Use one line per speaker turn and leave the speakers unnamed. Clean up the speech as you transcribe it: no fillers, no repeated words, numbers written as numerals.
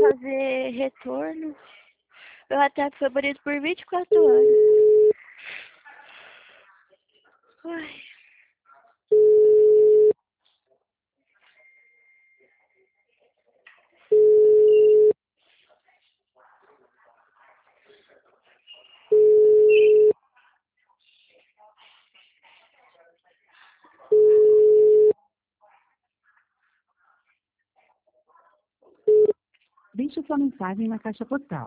fazer retorno. Meu WhatsApp foi banido por 24 horas. Ai.
Deixe sua mensagem na caixa postal.